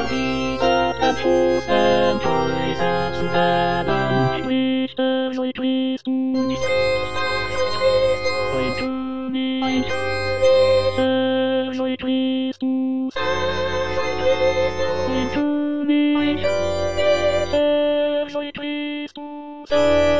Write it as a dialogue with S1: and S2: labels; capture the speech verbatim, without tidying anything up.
S1: shall be and fools and toys at seven. Twist, joy, twist, point to me, joy, twist, point to me, joy, twist.